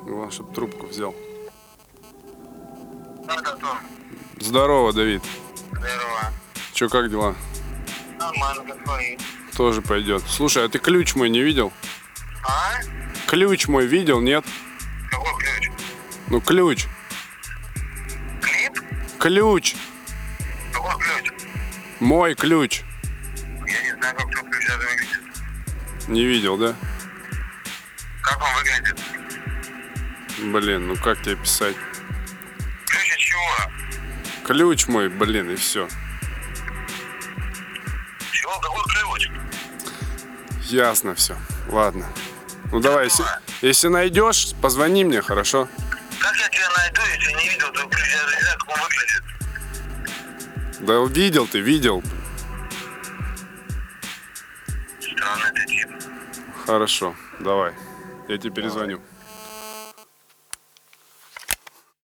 Главное, чтобы трубку взял. Да, Том. Здорово, Давид. Здорово. Че, как дела? Нормально, как твои. Тоже пойдет. Слушай, а ты ключ мой не видел? А? Ключ мой видел, нет? Какой ключ? Ну, ключ. Клип? Ключ. Какой ключ? Мой ключ. Я не знаю, как твой ключ это выглядит. Не видел, да? Как он выглядит? Блин, ну как тебе писать? Ключ от чего? Ключ мой, блин, и все. Чего? Какой ключ? Ясно все. Ладно. Ну давай, если найдешь, позвони мне, хорошо? Как я тебя найду, если не видел твой ключ? Я не знаю, как он выглядит. Да видел ты, видел. Странный ты тип. Хорошо, давай. Я тебе перезвоню.